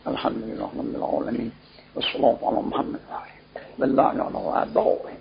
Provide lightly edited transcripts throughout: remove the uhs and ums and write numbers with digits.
الحمد لله رب العالمين والصلاة على محمد بالله على وعبائه.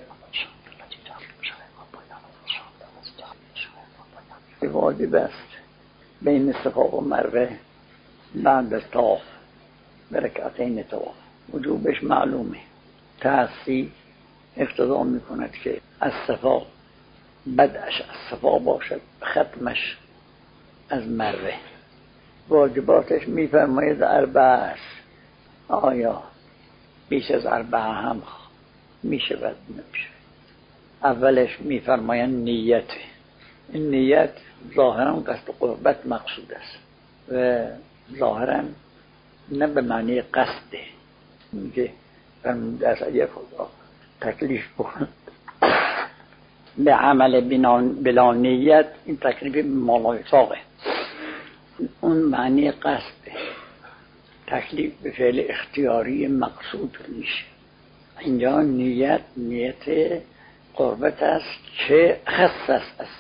واجب است بین صفا و مروه بعد از طواف برکعتین طواف. وجوبش معلومه. تأسی اقتضا میکند که از صفا بدعش از صفا باشد، ختمش از مروه. واجباتش میفرماید اربعه است. آیا بیش از اربعه هم میشه بد نمیشه؟ اولش میفرمایند نیت. این نیت ظاهرا قصد قربت مقصود است و ظاهرا نه به معنی قصده. میگه فرموده اگه خدا تکلیف بکند به عمل بلا نیت، این تکلیف مالایتاقه. اون معنی قصده. تکلیف به فعل اختیاری مقصود میشه. اینجا نیت قربت است که خص است از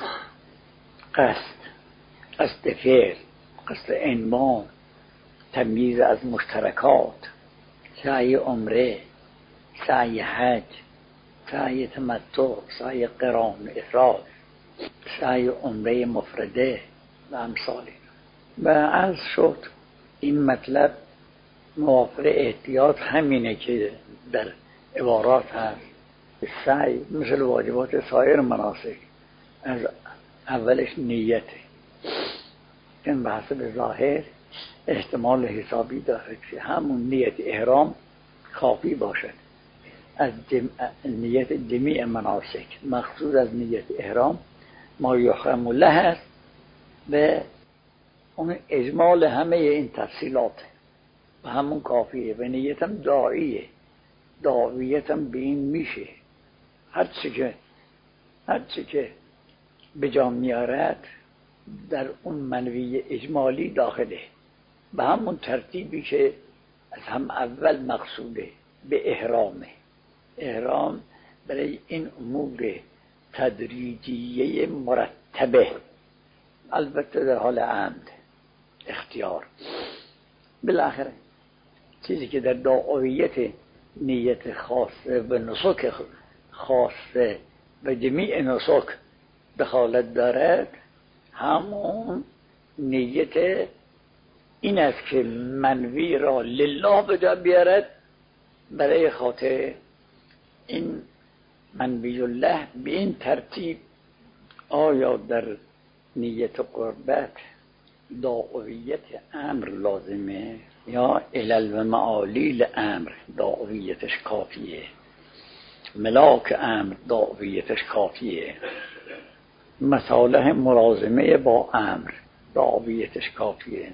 قصد فعل، قصد انبان، تمییز از مشترکات، سعی عمره، سعی حج، سعی تمتع، سعی قران افراد، سعی عمره مفرده و امثال. و عرض شد این مطلب موافق احتیاط همینه که در عبارات هست. سعی مثل واجبات سایر مناسک از اولش نیته. این بحث به ظاهر احتمال حسابی داره که همون نیت احرام کافی باشد. از نیت جمیع مناسک مقصود از نیت احرام ما یحرم له است و اون اجمال همه این تفصیلات و همون کافیه. و نیتم داعیتم به این میشه. هر چی که به جا میارد در اون منوی اجمالی داخله، به همون ترتیبی که از هم اول مقصوده به احرامه. احرام برای این امور تدریجیه مرتبه، البته در حال عمد اختیار. بالاخره چیزی که در دعویت نیت خاصه و نسک خاصه و جمیع نسک دخالت دارد، همون نیت این است که منوی را لله به جا بیارد. برای خاطر این منوی الله به این ترتیب آیا در نیت قربت داعیت امر لازمه یا علل و معالیل امر داعیتش کافیه، ملاک امر داعیتش کافیه، مصالح ملازمه با امر داعیتش کافیه.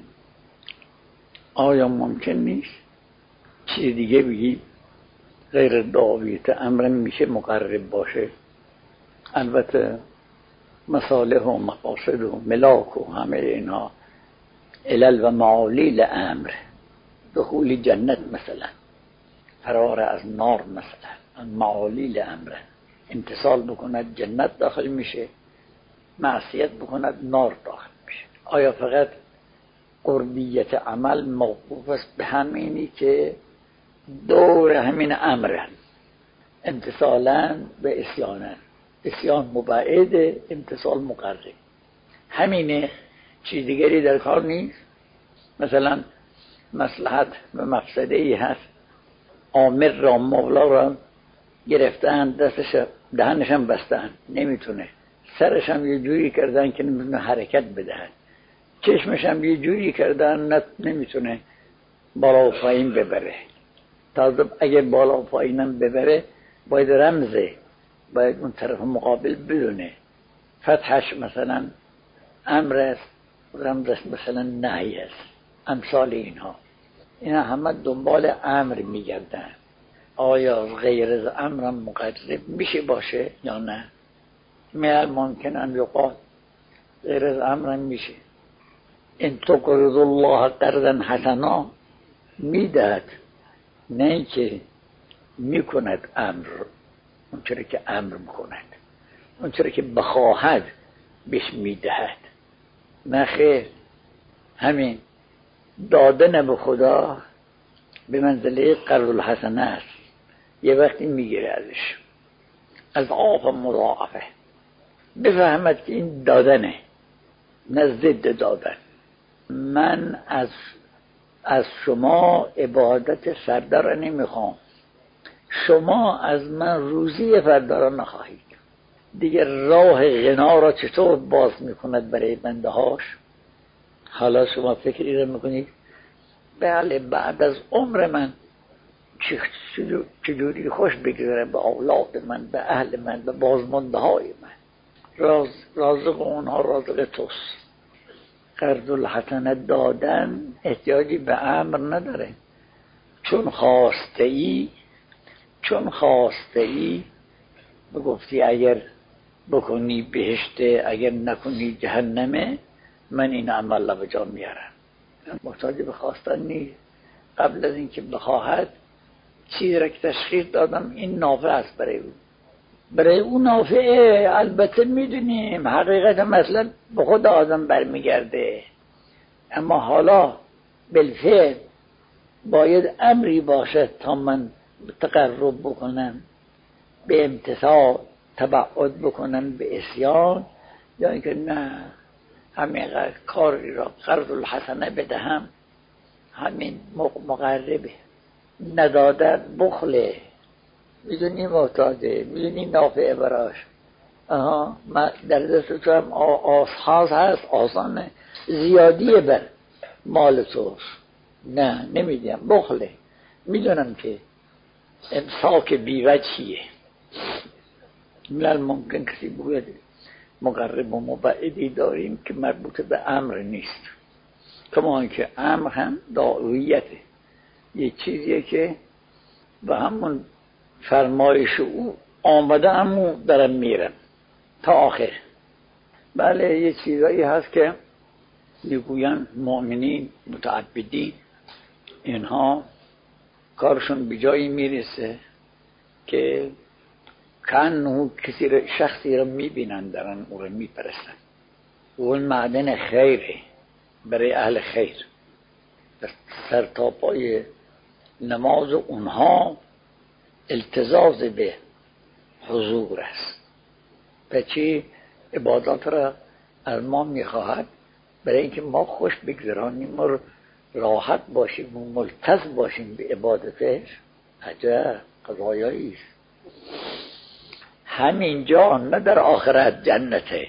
آیا ممکن نیست چیز دیگه بگی غیر داعیت امر میشه مقرب باشه؟ البته مصالح و مقاصد و ملاک و همه اینا علل و معالیل امر، دخول جنت مثلا، فرار از نار مثلا، معالیل امر. امتثال بکند جنت داخل میشه، معصیت بکند نار داخل میشه. آیا فقط قربیت عمل موقوف است به همینی که دور همین امرن، امتثالا به اسیانن، اسیان مبعد، امتثال مقرب، همینه، چیز دیگری در کار نیست؟ مثلا مصلحت و مفسده ای هست، آمر را مولا را گرفتن، دستش دهنشم بستن نمیتونه، سرشم یه جوری کردن که نمیتونه حرکت بدهد، چشمشم یه جوری کردن نمیتونه بالا و پایین ببره. تازه اگه بالا و پایینم ببره باید رمزه، باید اون طرف مقابل بدونه. فتحش مثلا امر است، رمزش مثلا نهی است، امثال اینها. اینا همه دنبال امر میگردن. آیا غیر از امرم مقرب میشه باشه یا نه؟ میل ممکن ان یقال غیر از امرم میشه. ان تقرض الله قرضا حسنا میدهد، نه که میکند امر اونچوری که امر میکند، اونچوری که بخواهد بهش میدهد. نه خیر، همین دادن به خدا به منزله قرض الحسنه است. یه وقتی میگیره ازش از آف مضاعفه، بفهمد که این دادنه نه ضد دادن. من از شما عبادت فردا را نمیخوام، شما از من روزی فردا را نخواهید. دیگه راه غنا را چطور باز میکند برای بنده هاش؟ حالا شما فکری را میکنید بله بعد از عمر من چجوری خوش بگذره به اولاد من، به اهل من، به بازمانده های من. رازق اونها رازق توست. قرض الحسنه دادن احتیاجی به امر نداره. چون خواسته ای بگفتی اگر بکنی بهشته، اگر نکنی جهنمه، من این عمل را به جا میارم. محتاج به خواستن نیست. قبل از اینکه بخواهد چیزی را که تشخیص دادم این نافع است برای او نافعه. البته میدونیم حقیقت مثلا به خود آدم برمیگرده، اما حالا بالفعل باید امری باشد تا من تقرب بکنم به امتثال، تبعد بکنم به عصیان، یا اینکه نه همین کاری را قرض الحسنه بدهم، همین مقربه. ندادن بخله، میدونی محتاجه، میدونی نافعه براش. من در دست تو هم آسخاز هست، آسانه، زیادیه بر مال توست، نه نمیدیم، بخله. میدونم که امساک بیوجهیه. من ممکن کسی بگوید مقرب و مبعدی داریم که مربوط به امر نیست، کما که امر هم دعویته، یه چیزیه که به همون فرمایش او آمده همون درم میرم تا آخر. بله یه چیزایی هست که میگوین مؤمنین متعبدین اینها کارشون به جایی میرسه که کانه کسی شخصی را میبینن دارن او را میپرستن. اون معدن خیره برای اهل خیر. سر تا پای نماز اونها التزاز به حضور است. بچه عبادات را از ما میخواهد برای اینکه ما خوش بگذرانیم و راحت باشیم و ملتزم باشیم به عبادتش. عجب قضایایی است. همینجا نه در آخرت جنته،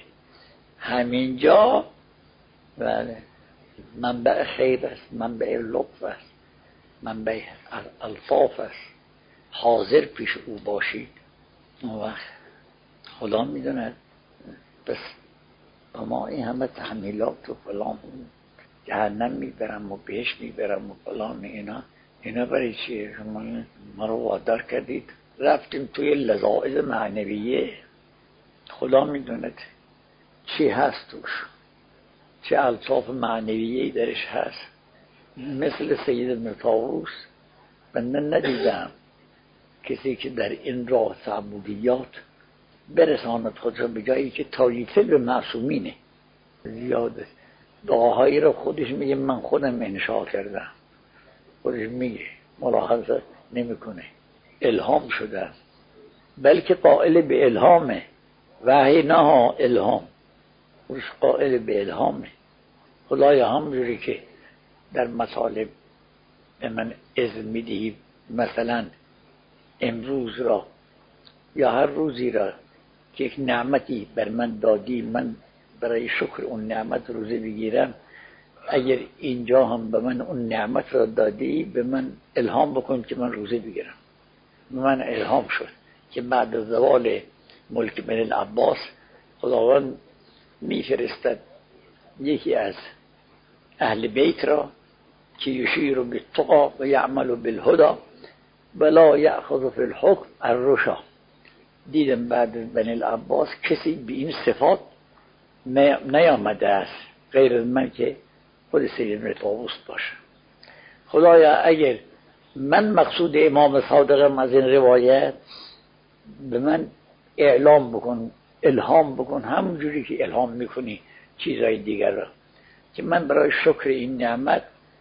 همینجا بله منبع خیر است، منبع لطف است، منبع الطاف است. حاضر پیش او باشید اون وقت خدا میدونه. بس ما این همه تحمیلات و فلان جهنم میبرم و بهش میبرم و فلان اینا برای چیه؟ شما ما رو وادار کردید رفتیم توی لذائذ معنویه. خدا میدونه چی هست توش، چه الطاف معنویه‌ای درش هست. مثل سید ابن طاووس بنده ندیدم کسی که در این راه تعبدیات برساند خودش به جایی که تاییفه به معصومینه. زیاده دعاهایی رو خودش میگه من خودم انشاء کردم، خودش میگه، ملاحظه نمیکنه، الهام شده، بلکه قائل به الهامه. وحی نه الهام، خودش قائل به الهامه. خدایا همونجوری که در مطالب به من اذن میدهی مثلا امروز را یا هر روزی را که یک نعمتی بر من دادی، من برای شکر اون نعمت روزه بگیرم، اگر اینجا هم به من اون نعمت را دادی به من الهام بکن که من روزه بگیرم. به من الهام شد که بعد از زوال ملک بن العباس خداوند میفرستد یکی از اهل بیت را که یشیر بالتقی و یعمل بالهدی ولا یأخذ فی الحکم الرشا. دیدم بعد از بن العباس کسی به این صفات نیامده است غیر از من که خود سید ابن طاووس باشه. خدایا اگر من مقصود امام صادقم از این روایت به من اعلام بکن، الهام بکن، همونجوری که الهام میکنی چیزهای دیگر را، که من برای شکر این نعمت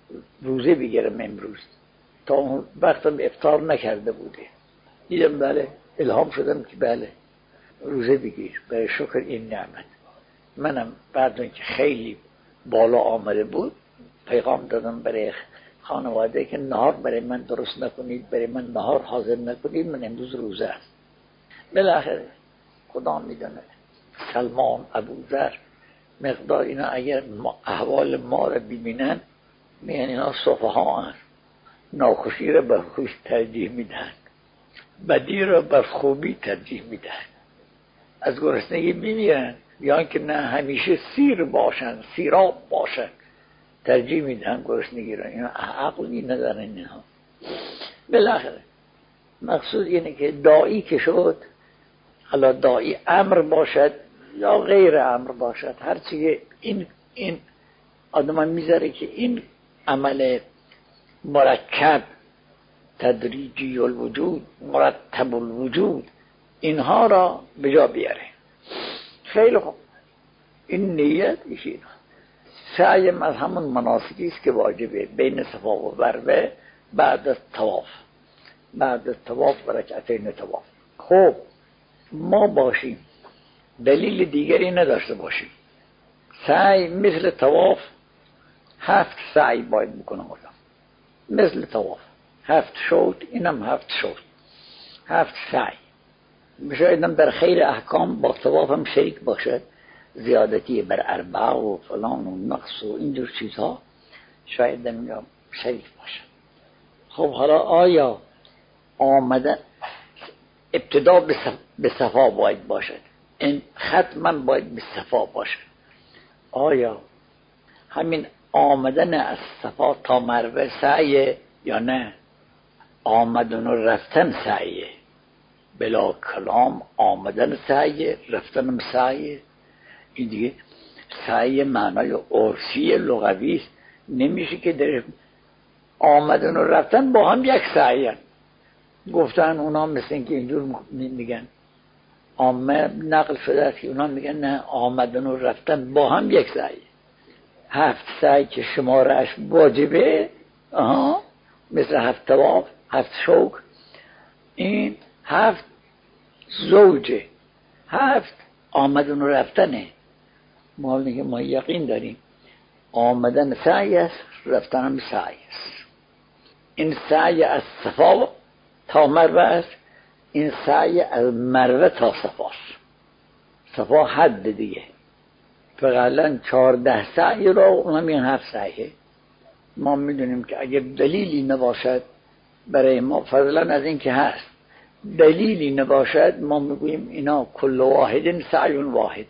روزه بگیرم امروز، تا اون وقتم افطار نکرده بوده. دیدم بله، الهام شدم که بله روزه بگیر برای شکر این نعمت. منم بعد اینکه خیلی بالا آمده بود پیغام دادم برای خانواده که نهار برای من درست نکنید، برای من نهار حاضر نکنید، من امروز روزه است. بالاخره خدا میدونه سلمان، ابوذر، مقدار اینا اگر احوال ما رو ببینن میگن اینا سفها هستند، ناخوشی رو به خوش ترجیح میدن، بدی رو به خوبی ترجیح میدن، از گرسنگی میمیرن یا که نه همیشه سیر باشن، سیراب باشن، ترجیح میدن گرسنگی رو. اینا عقلی ندارن اینها. بالاخره مقصود اینه که داعی که شد، حالا داعی امر باشد یا غیر امر باشد، هرچی این آدم میذاره که این عمل مرکب، تدریجی الوجود، مرتب الوجود، اینها را به جا بیاره. خیلی خوب، این نیت ایشی سعی از همون مناسکی است که واجبه بین صفا و مروه بعد از طواف، بعد از طواف و رکعتین طواف. خب ما باشیم دلیل دیگری نداشته باشیم، سعی مثل طواف 7 سعی باید بکنم آدم، مثل طواف 7 شوط، اینم 7 شوط، 7 سعی. شایدم در خیر احکام با طواف هم شریک باشد، زیادتی بر 4 و فلان و نقص و اینجور چیزها شایدم شریک باشد. خب حالا آیا آمدن ابتدا به صفا باید باشد، این ختما باید به صفا باشد؟ آیا همین آمدن از صفا تا مروه سعیه یا نه آمدن و رفتن سعیه؟ بلا کلام آمدن سعیه، رفتنم سعیه. این دیگه سعی معنای عرفی لغوی نمیشه که در آمدن و رفتن با هم یک سعیه. گفتن اونا مثل اینکه اینجور میگن، عامه نقل شده است که اونا میگن نه، آمدن و رفتن با هم یک سعی. 7 سعی که شمارش واجبه، مثل 7 طواف، 7 شوک، این 7 زوجه، 7 آمدن و رفتنه. ما یقین داریم آمدن سعی است، رفتن هم سعی است. این سعی از صفا تا مروه است، این سعی از مروه تا صفاست. صفا حد دیگه، فقط 14 سعی رو اونا میگن 7 سعیه. ما میدونیم که اگر دلیلی نباشد برای ما، فضلا از این که هست دلیلی نباشد، ما میگوییم اینا کل واحد سعی واحد.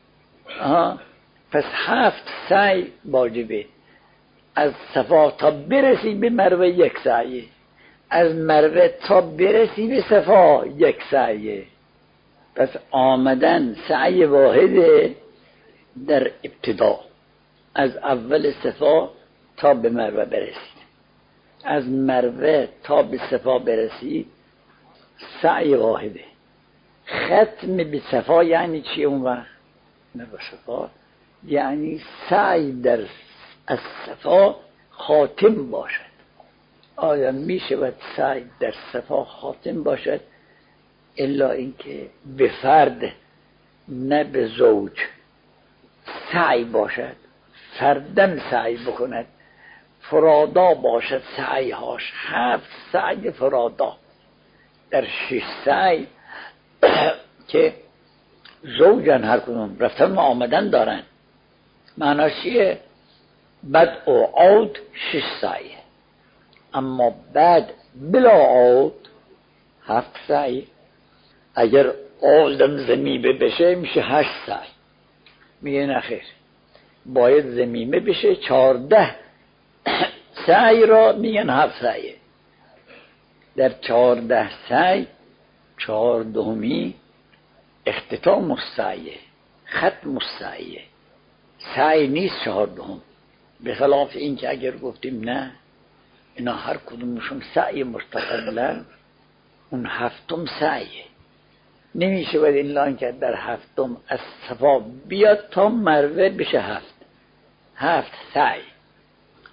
پس 7 سعی واجبه. از صفا تا برسی به مروه 1 سعیه، از مروه تا برسی به صفا 1 سعیه. پس آمدن سعی واحده در ابتدا، از اول صفا تا به مروه برسید، از مروه تا به صفا برسید سعی واحده. ختم به صفا یعنی چی اون وقت؟ نه به صفا یعنی سعی در از صفا خاتم باشد. آیا می شود سعی در صفا خاتم باشد الا اینکه به فرد نه به زوج سعی باشد، فردن سعی بکند، فرادا باشد سعیهاش، 7 سعی فرادا در 6 سعی که زوجن هر کدوم رفتن و آمدن دارن. معناش چیه؟ بد و عود 6 سعی، اما بعد بلا عود 7 سعی. اگر عودم زمیمه بشه میشه 8 سعی. میگه نخیر، باید زمیمه بشه. 14 سعی را میگن 7 سعی. در 14 سعی 14می اختتام السعی، ختم السعی، سعی نیست 14. به خلاف این که اگر گفتیم نه اینا هر کدومشون سعی مستقلن، اون 7م سعیه. نمیشه باید این لان که در 7م از صفا بیاد تا مروه بشه 7 سعی.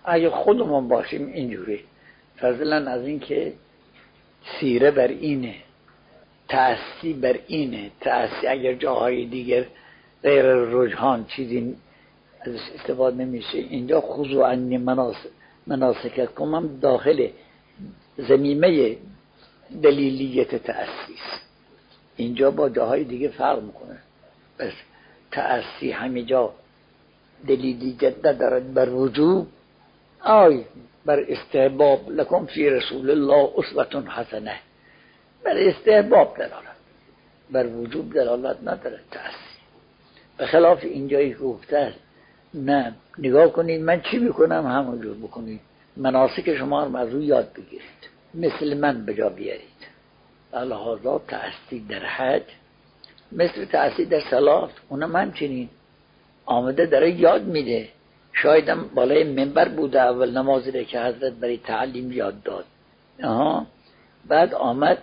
اگه خودمون باشیم اینجوری، فضلا از این که سیره بر اینه، تأسی بر اینه، تأسی اگر جاهای دیگر غیر رجحان چیزی ازش استفاده نمیشه، اینجا خضوع عنی مناسککم هم داخل ضمیمه دلیلیت تأسی است. اینجا با جاهای دیگه فرق میکنه. بس تأسی همه جا دلیلی جده دارد بر وجوب، بر استحباب، لکم فی رسول الله اسوة حسنه، بر استحباب دلالت، بر وجوب دلالت نداره تأسی. به خلاف اینجایی که گفته نه نگاه کنید من چی میکنم همونجور بکنید، مناسک شما رو از او یاد بگیرید، مثل من بجا بیارید. لحاظا تأسی در حج مثل تأسی در صلات، اونم همچنین آمده داره یاد میده. شایدم بالای منبر بوده اول نمازی رو که حضرت برای تعلیم یاد داد، بعد آمد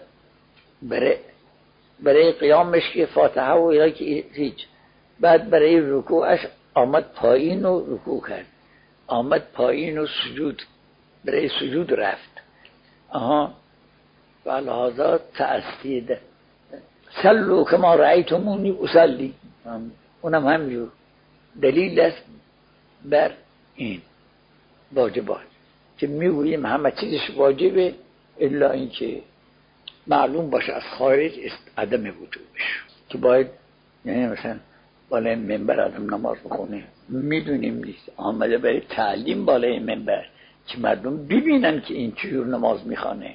برای قیامش که فاتحه و اینا که هیچ، بعد برای رکوعش آمد پایین و رکوع کرد، آمد پایین و سجود، برای سجود رفت. و لحاظا تأسی صلوا کما رأیتمونی اصلی، اونم همینجور دلیل است بر این واجبات که میگوییم همه چیزش واجبه الا اینکه معلوم باشه از خارج عدم وجوبش، که باید یعنی مثلا بالای منبر آدم نماز بخونه، میدونیم نیست آمده برای تعلیم بالای منبر که مردم ببینن که این چجور نماز میخوانه.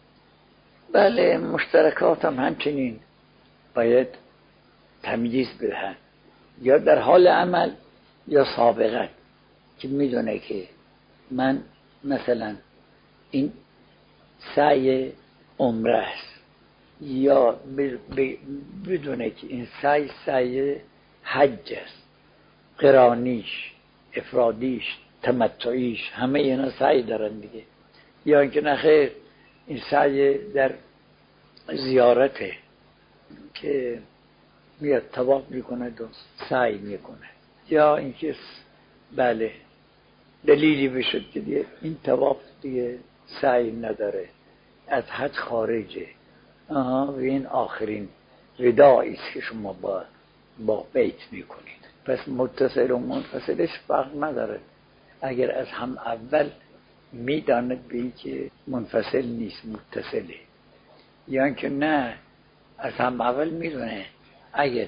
بله مشترکات هم همچنین باید تمییز بدهن، یا در حال عمل یا سابقا، که میدونه که من مثلا این سعی عمره است، یا بدونه که این سعی حج است، قرانیش، افرادیش، تمتعیش، همه اینا سعی دارن دیگه. یا اینکه نخیر این سعی در زیارته که میاد طواف میکنه و سعی میکنه، یا اینکه بله دلیلی بشد که دیگه این طواف دیگه سعی نداره، از حج خارجه، و این آخرین وداعی است که شما با بیت میکنید. پس متصل و منفصلش فرق نداره. اگر از هم اول میداند به این که منفصل نیست متصله، یا اینکه نه از هم اول میدونه اگر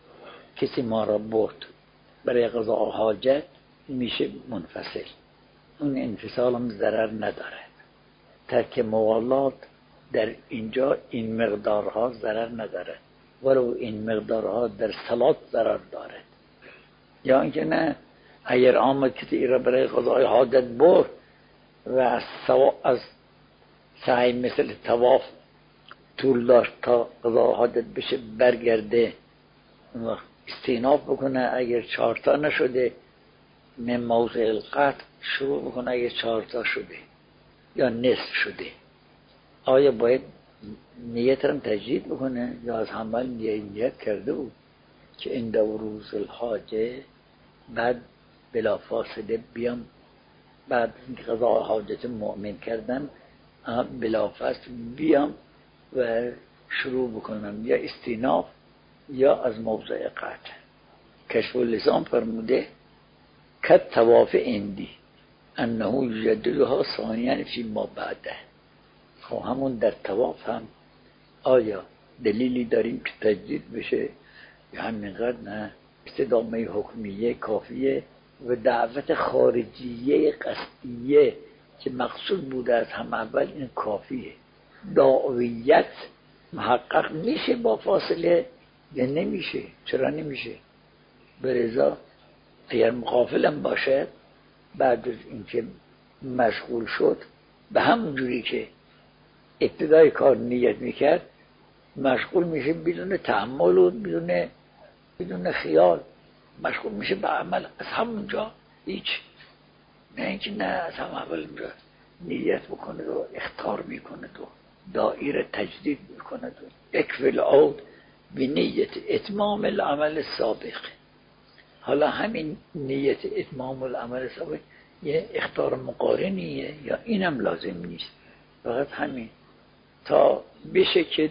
کسی ما را برد برای قضاء حاجت میشه منفصل، اون انفصال هم ضرر نداره. ترک موالات در اینجا این مقدارها ضرر نداره، ولو این مقدارها در صلات ضرر داره. یا اینکه نه اگر آمد کسی را برای قضاء حاجت برد و از سعی مثل طواف طول داشت تا قضاء حاجت بشه برگرده و استیناف بکنه، اگر 4 تا نشده من موضع القطع شروع بکنه، اگر 4 تا شده یا نصف شده، آیا باید نیت را تجدید بکنه یا از همال نیت کرده بود که این روز الحاجه بعد بلا فاصله بیام بعد قضاء حاجت مؤمن کردن بلا فاصله بیام و شروع بکنم یا استیناف یا از موضع قطع. کشف اللسان فرموده که طواف اندی انه یجددها ثانیاً فی ما بعده. خب همون در طواف هم آیا دلیلی داریم که تجدید بشه یا همینقدر نه استدامه حکمیه کافیه و دعوت خارجیه قصدیه که مقصود بوده از هم اول این کافیه. دعویت محقق میشه با فاصله یا نمیشه؟ چرا نمیشه؟ برضا اگر مغافلم باشد بعد از اینکه مشغول شد به همون جوری که ابتدای کار نیت میکرد مشغول میشه بدون تأمل و بدون خیال، مشغول میشه به عمل از همونجا. هیچ نه اینکه نه از هم اول اونجا نیت بکنه و اختار میکنه و دائره تجدید میکنه و اکفل عود به نیت اتمام العمل سابق. حالا همین نیت اتمام العمل سابق یه اخطار مقارنیه یا اینم لازم نیست، فقط همین تا بشه که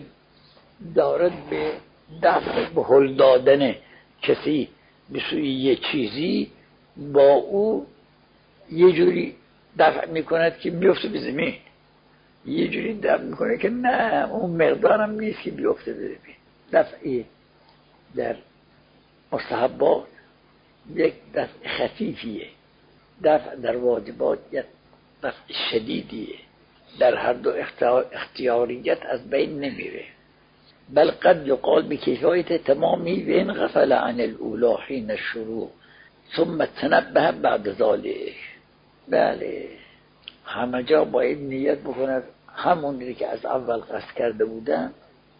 دارد به دفع به هل دادن کسی به سوی یه چیزی با او یه جوری دفع میکند که بیفته به زمین، یه جوری دفع میکنه که نه اون مقدارم نیست که بیفته به زمین. دفعی در مستحبات یک دفع خفیفیه، دفع در واجبات یک دفع شدیدیه، در هر دو اختیاریت از بین نمیره. بل قد یقال بکفایت تمامی و این غفل عن الاولا حین الشروع ثم تنبه بعد ذالک. بله همه جا باید نیت بکند همونی که از اول قصد کرده بودن،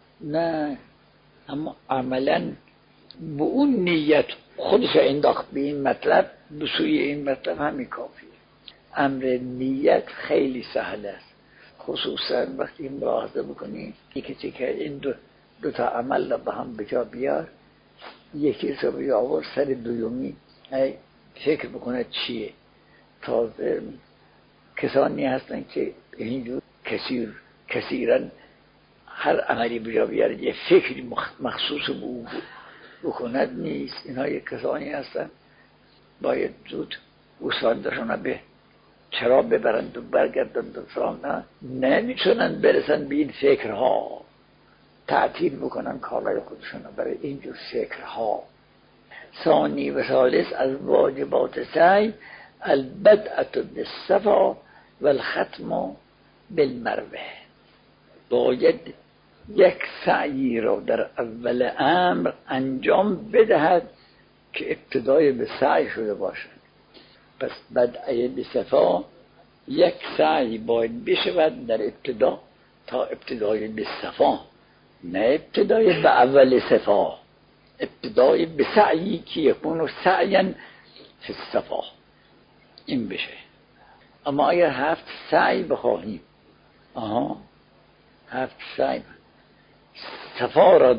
نه اما عملا به اون نیت خودش انداخت به این مطلب، به سوی این مطلب همین کافیه. امر نیت خیلی سهل است، خصوصا وقتی ملاحظه بکنید یکی که این دو تا عمل به هم بجا بیار، یکی رو بیاور سر دومی فکر بکنه چیه. تازه کسانی هستن که اینجور کثیرا هر عملی بجا بیار یه فکری مخصوص به او بکند نیست. اینها یک کسانی هستن باید زود گوسفندشون به چرا ببرند و برگردند و فرام نمیتونن برسن به این فکرها، تعطیل بکنن کارهای خودشون برای اینجور فکرها. ثانی و ثالث از واجبات سعی البدعة بالصفا والختم بالمروه. باید یک سعی را در اول امر انجام بدهد که ابتدای به سعی شده باشد. پس بدعه بصفا یک سعی باید بشود در ابتدا تا ابتدای به صفا، نه ابتدای به اول صفا، ابتدای به سعی که یکونو سعیا فی الصفا این بشه. اما اگر 7 سعی بخواهیم، 7 سعی صفا را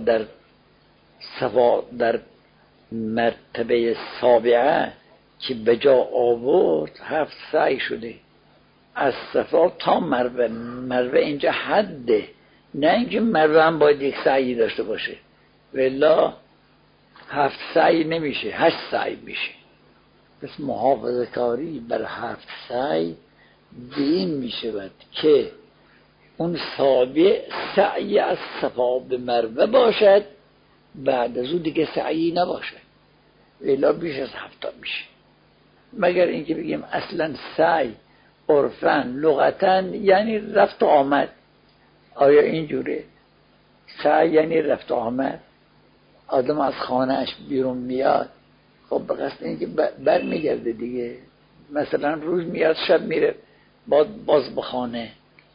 در مرتبه سابعه که بجا آورد 7 سعی شده از صفا تا مروه اینجا حده، نه اینکه مروه هم باید یک سعی داشته باشه، ولی 7 سعی نمیشه، 8 سعی میشه. پس محافظه کاری بر 7 سعی به این میشود که اون سابع سعی از صفا به مروه باشد، بعد از اون دیگه سعی نباشد، ولی بیش از 7 میشه. مگر اینکه بگیم اصلا سعی عرفاً لغتاً یعنی رفت و آمد. آیا اینجوره؟ سعی یعنی رفت و آمد، آدم از خانهش بیرون میاد خب به قصد اینکه بر میگرده دیگه، مثلا روز میاد شب میره باز به خانه،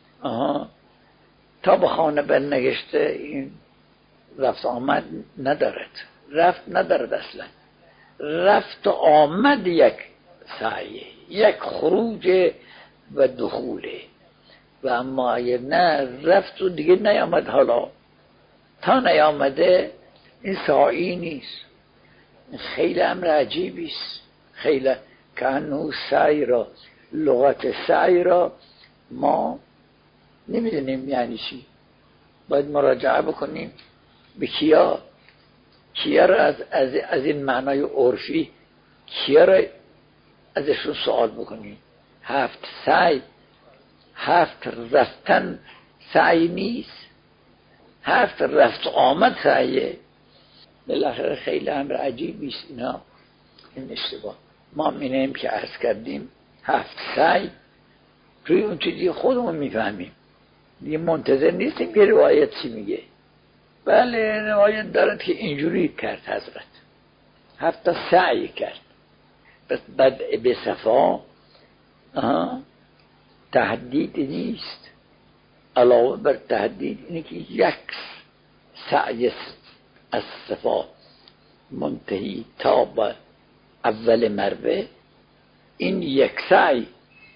تا به خانه برنگشته این رفت آمد ندارد، رفت ندارد اصلا. رفت و آمد یک سعیه، یک خروج و دخوله. و اما اگر نه رفت و دیگه نیامد، حالا تا نیامده این سعی نیست. خیلی امر عجیبی است، خیلی کانو سعی را، لغت سعی را ما نمیدونیم یعنی چی. باید مراجعه بکنیم به کیا را از این معنای عرفی کیا را ازشون سوال بکنیم. 7 سعی، 7 رفتن سعی نیست، 7 رفت آمد سعیه. بالاخره خیلی امر عجیبی است اینا، این اشتباه. ما می‌بینیم که عرض کردیم 7 سعی توی اون چیزی خودمون میفهمیم دیگه، منتظر نیستیم که روایت چی میگه. بله روایت دارد که اینجوری کرد حضرت، 7 سعی کرد. بس بدء به صفا تهدید نیست، علاوه بر تهدید اینه که یک سعی از صفا منتهی تا به اول مروه، این یک سعی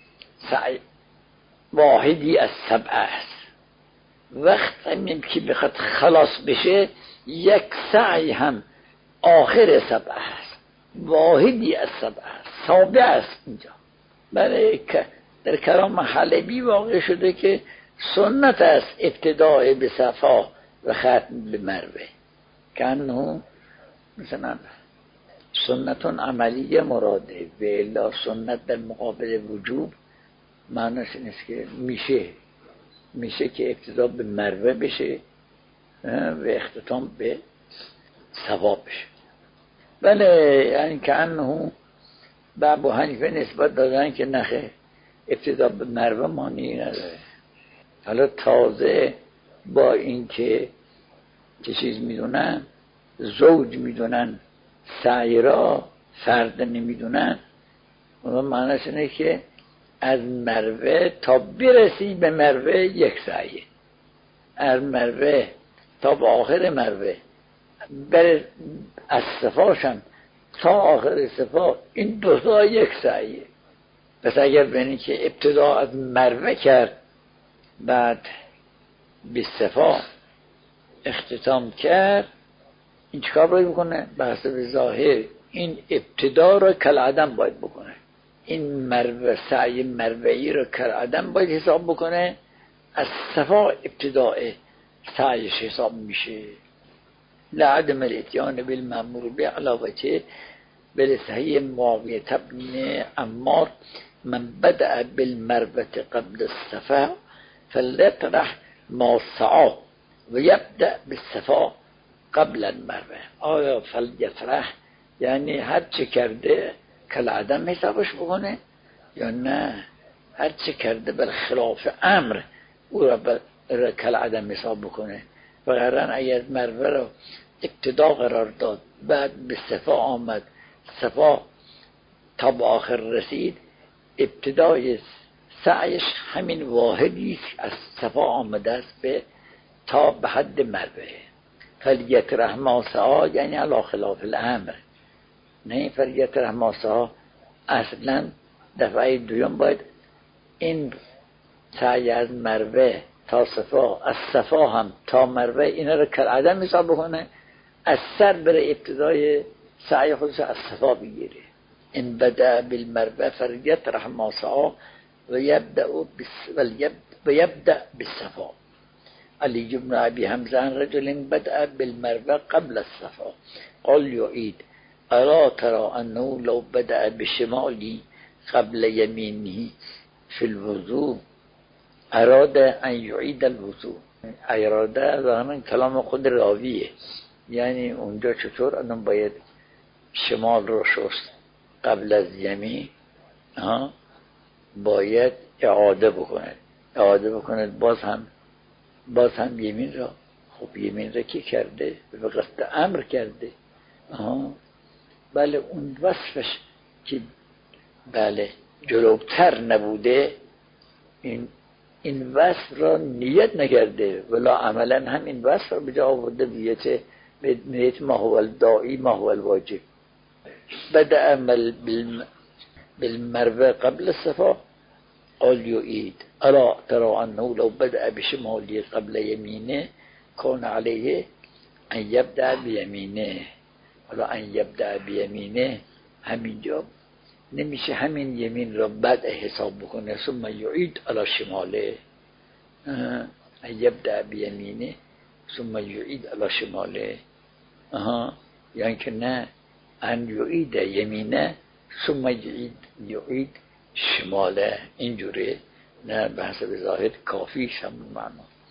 واحدی از 7 است. وقت همین که بخواد خلاص بشه یک سعی هم آخر 7 است، واحدی از 7 است، 7 است اینجا. برای در کرام حلبی واقع شده که سنت است ابتداء به صفا و ختم به مروه، که انه مثلا سنتون عملیه مراده و الا سنت در مقابل وجوب معنیش این است که میشه که ابتدا به مروه بشه و اختتام به صفا بشه. بله، یعنی که انه به ابو حنیفه نسبت دادن که نخه ابتدا به مروه معنی نداره. حالا تازه با این که چیز میدونن، زوج میدونن، سعی را فرد نمیدونن، اون معنیش اینه که از مروه تا برسی به مروه یک سعیه، از مروه تا به آخر مروه از صفاشم تا آخر صفا این دو تا یک سعیه. پس اگر بینی که ابتدا از مروه کرد بعد به صفا اختتام کرد، این چیکار باید بکنه؟ به حسب ظاهر این ابتدا رو کالعدم باید بکنه، این مروه سعی مروهی رو کالعدم باید حساب بکنه، از صفا ابتداء سعیش حساب میشه. لعدم الاتیان بالمأمور به علاوه بالصحیح معاویه بن عمار من بدأ بالمروه قبل الصفا فلیطرح ما سعی و یبدأ بالصفا قبل المروه. آیا فلیطرح یعنی هر چه کرده کالعدم حسابش بکنه، یا نه هر چه کرده بر خلاف امر او را کالعدم حساب بکنه؟ وگرنه اگر مروه را ابتدا قرار داد بعد به صفا آمد، صفا تا به آخر رسید، ابتدای سعیش همین واحدی از صفا آمده است به تا به حد مروه. فلیطرح ما سعی یعنی علی خلاف الامر، نه فلیطرح ما سعی اصلا دفعه دوم باید این سعی از مروه تا صفا، از صفا هم تا مروه اینا رو کالعدم حساب بکنه، از سر بره ابتدای سعی خودش از صفا بگیره. این بدأ بالمروه فلیطرح ما سعی و یبدأ بالصفا. علی بن ابی حمزه رجل بدأ بالمروه قبل الصفا قال يعيد الا ترى انه لو بدأ بشمالی قبل یمینه فی الوضوء اراد ان یعید الوضوء. اراده ظاهرا کلام خود راویه، یعنی اونجا چطور آدم باید شمال رو شست قبل از یمین، باید اعاده بکنه باز هم یمین را. خب یمین را کی کرده؟ به قصد امر کرده. بله اون وصفش که بله جلوتر نبوده، این وصف را نیت نکرده، ولا عملا هم این وصف را به جا آورده نیت ما هو الداعی ما هو الواجب. بدأ بالمروه قبل الصفا قال يعيد الا ترى انه لو بدأ بشمالی قبل یمینه کان علیه ان یبدأ بیمینه. ولا ان یبدأ بیمینه همینجا نمیشه همین یمین را بعد حساب بکنه ثم یعید علی شماله، ان یبدأ بیمینه ثم یعید علی شماله، یعنی که نه ان یعید یمینه ثم یعید شماله، اینجوره. نه به حسب ظاهر کافی همون معنا.